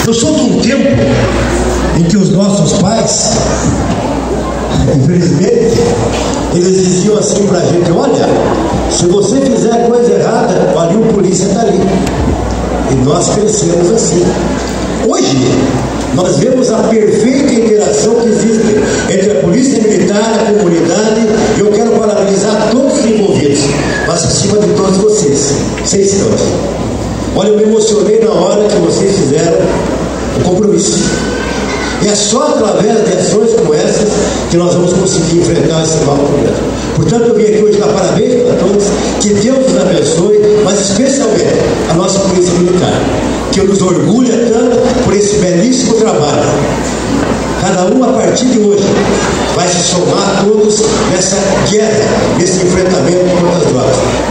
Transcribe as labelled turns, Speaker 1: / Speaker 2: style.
Speaker 1: Eu sou de um tempo em que os nossos pais, infelizmente, eles diziam assim pra gente: olha, se você fizer coisa errada, ali o polícia está ali. E nós crescemos assim. Hoje, nós vemos a perfeita interação que existe entre a polícia militar, a comunidade, e eu quero parabenizar todos os envolvidos, mas acima de todos vocês estão aqui. Olha, eu me emocionei na hora que vocês fizeram o compromisso. E é só através de ações como essas que nós vamos conseguir enfrentar esse mau problema. Portanto, eu vim aqui hoje dar parabéns para todos, que Deus nos abençoe, mas especialmente a nossa Polícia Militar, que nos orgulha tanto por esse belíssimo trabalho. Cada um, a partir de hoje, vai se somar a todos nessa guerra, nesse enfrentamento contra as drogas.